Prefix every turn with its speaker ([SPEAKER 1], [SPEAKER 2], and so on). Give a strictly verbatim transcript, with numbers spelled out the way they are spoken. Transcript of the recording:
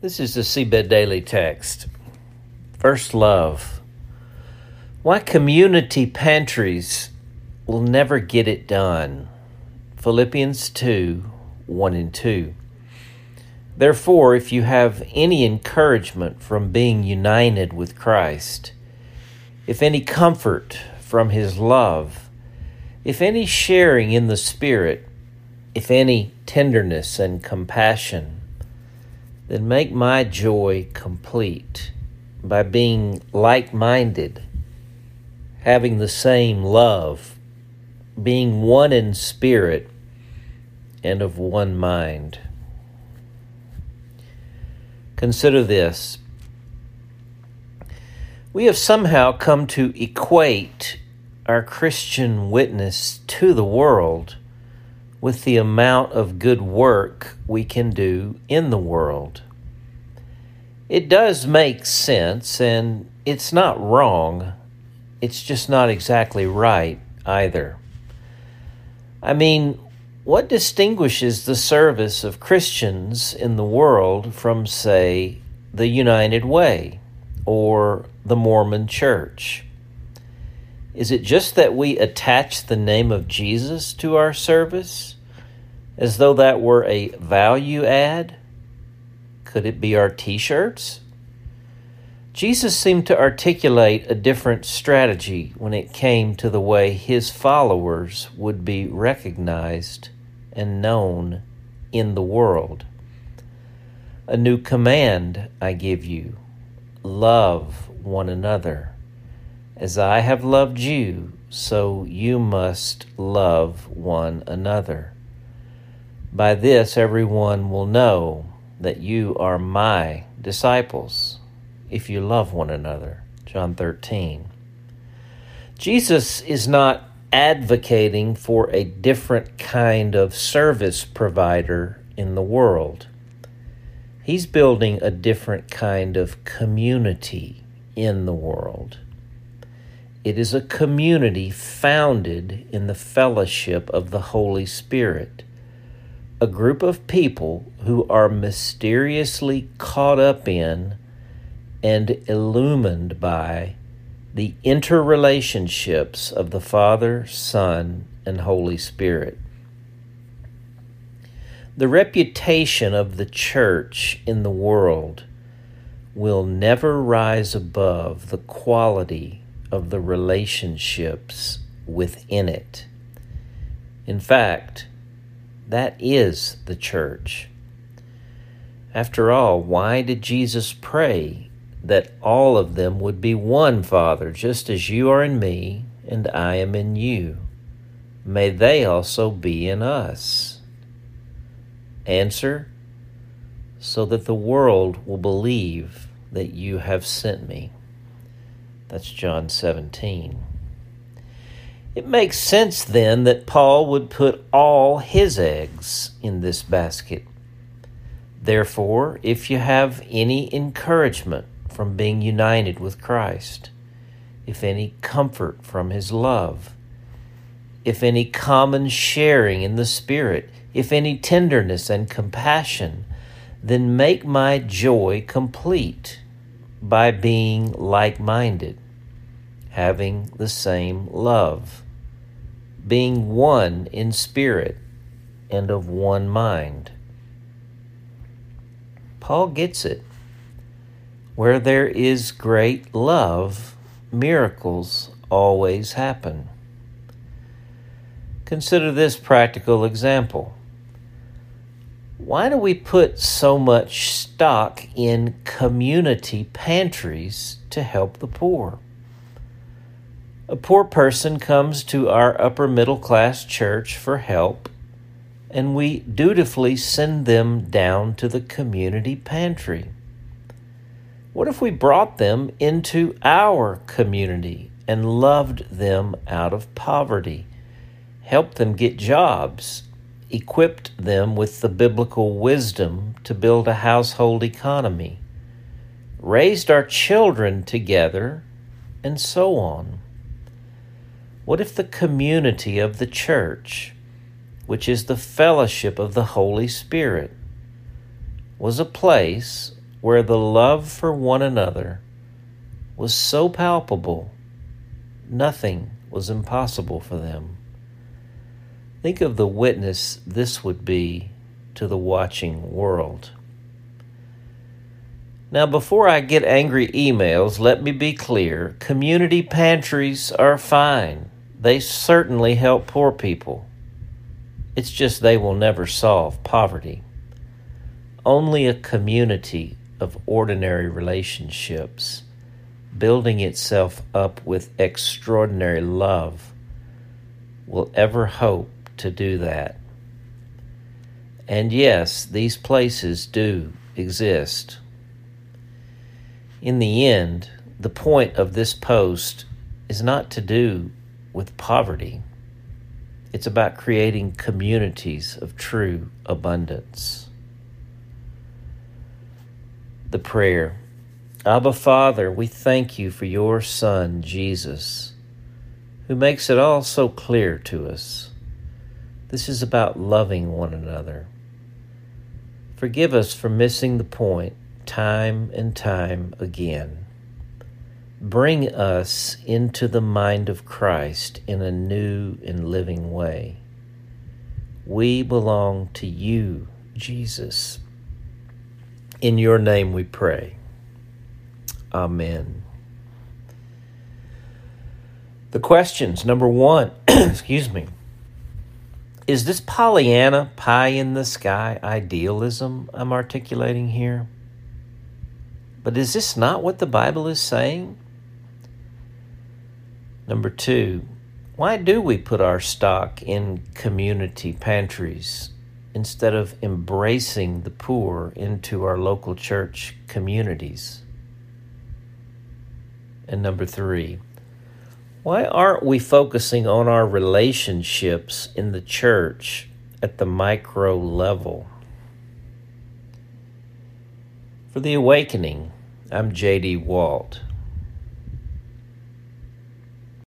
[SPEAKER 1] This is the Seabed Daily Text. First love. Why community pantries will never get it done. Philippians two, one and two. Therefore, if you have any encouragement from being united with Christ, if any comfort from His love, if any sharing in the Spirit, if any tenderness and compassion, then make my joy complete by being like-minded, having the same love, being one in spirit and of one mind. Consider this. We have somehow come to equate our Christian witness to the world with the amount of good work we can do in the world. It does make sense, and it's not wrong. It's just not exactly right either. I mean, what distinguishes the service of Christians in the world from, say, the United Way or the Mormon Church? Is it just that we attach the name of Jesus to our service, as though that were a value add? Could it be our t-shirts? Jesus seemed to articulate a different strategy when it came to the way His followers would be recognized and known in the world. A new command I give you: love one another. As I have loved you, so you must love one another. By this everyone will know that you are my disciples, if you love one another. John thirteen. Jesus is not advocating for a different kind of service provider in the world. He's building a different kind of community in the world. It is a community founded in the fellowship of the Holy Spirit, a group of people who are mysteriously caught up in and illumined by the interrelationships of the Father, Son, and Holy Spirit. The reputation of the church in the world will never rise above the quality of the relationships within it. In fact, that is the church. After all, why did Jesus pray that all of them would be one, Father, just as you are in me and I am in you? May they also be in us. Answer: so that the world will believe that you have sent me. That's John seventeen. It makes sense then that Paul would put all his eggs in this basket. Therefore, if you have any encouragement from being united with Christ, if any comfort from His love, if any common sharing in the Spirit, if any tenderness and compassion, then make my joy complete by being like-minded, having the same love, being one in spirit and of one mind. Paul gets it. Where there is great love, miracles always happen. Consider this practical example. Why do we put so much stock in community pantries to help the poor? A poor person comes to our upper middle class church for help, and we dutifully send them down to the community pantry. What if we brought them into our community and loved them out of poverty, helped them get jobs, equipped them with the biblical wisdom to build a household economy, raised our children together, and so on? What if the community of the church, which is the fellowship of the Holy Spirit, was a place where the love for one another was so palpable, nothing was impossible for them. Think of the witness this would be to the watching world. Now, before I get angry emails, let me be clear. Community pantries are fine. They certainly help poor people. It's just they will never solve poverty. Only a community of ordinary relationships, building itself up with extraordinary love, will ever hope to do that. And yes, these places do exist. In the end, the point of this post is not to do with poverty. It's about creating communities of true abundance. The prayer. Abba, Father, we thank you for your Son, Jesus, who makes it all so clear to us. This is about loving one another. Forgive us for missing the point time and time again. Bring us into the mind of Christ in a new and living way. We belong to you, Jesus. In your name we pray. Amen. The questions. Number one, excuse me. Is this Pollyanna, pie in the sky idealism I'm articulating here? But is this not what the Bible is saying? Number two, why do we put our stock in community pantries instead of embracing the poor into our local church communities? And number three, why aren't we focusing on our relationships in the church at the micro level? For The Awakening, I'm J D Walt.